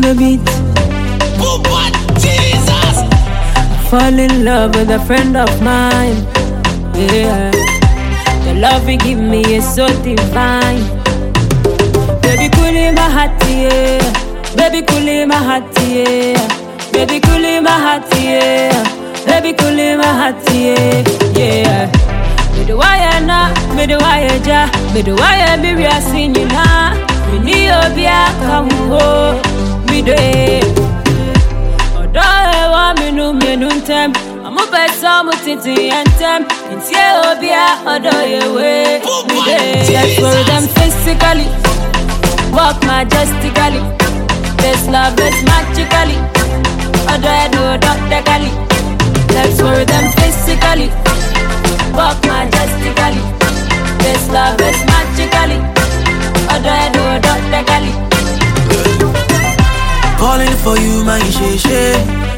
the beat. Oh, but Jesus! Fall in love with a friend of mine. Yeah, the love he give me is so divine. Baby, cool in my heart, yeah. Baby, cool in my heart, yeah. Baby, cool in my heart, yeah. Baby, cool in my heart, yeah. Yeah. Me the wire na, me the wire ja, me the wire be we are singing na. Me ni obia kamuho, me de. Odo ewa me nu ntem, amu pesa mu titi entem. Intie obia odo yewe, me de. Let's for them physically, walk majestically. This love is magically, odo edo doctorally. Let's for them physically, walk majestically. This love is magically, odo edo doctorally. Calling for you, my she.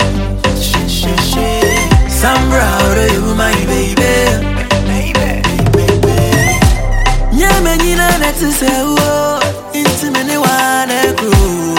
Sambra, how are you, my baby? Yeah, man, you know that to say, oh, into many one crew.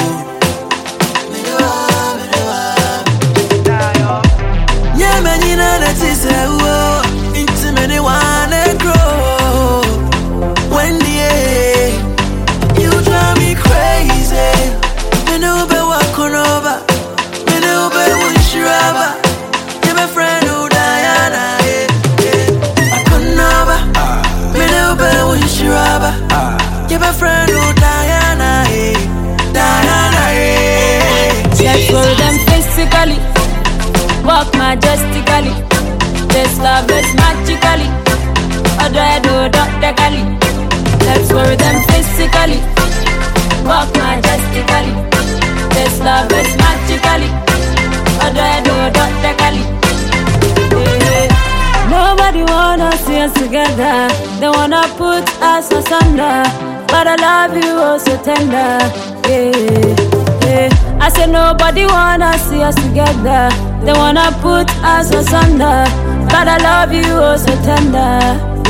Yeah, man, you know that to say, oh, into many one crew. Wendy, you drive me crazy. Me know be walking over. Me know be wish you over. You my friend who Diana, I couldn't over. Me know be wish you over. You my friend who Diana, Diana, Let's for them physically, walk majestically. This love is magically, odo edo doctorally. Let's for them physically, walk majestically. This love is magically, odo edo doctorally. Nobody wanna see us together. They wanna put us asunder, but I love you oh so tender. I said nobody wanna see us together. They wanna put us asunder, but I love you oh so tender.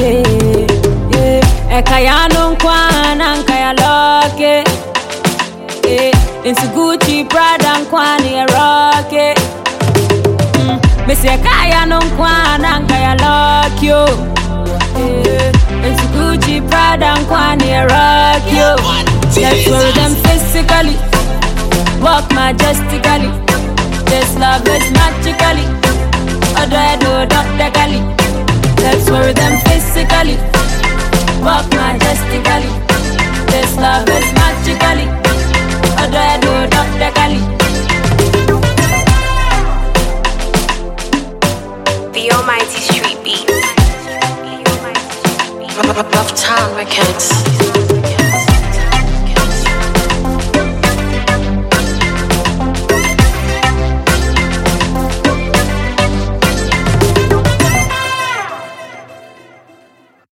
Ekaya nunkwana nkaya loke. Into Gucci, Prada, and Kwani Rocky. Me say Kaya nunkwana nkaya loke yo. Into Gucci, Prada, and Kwani Rocky yo. Let's for them physically, walk majestically. This love is magically, odo edo doctorally. Let's for them physically, walk majestically. This love is magically, odo edo doctorally. The Almighty Street Beat. Love Town Records.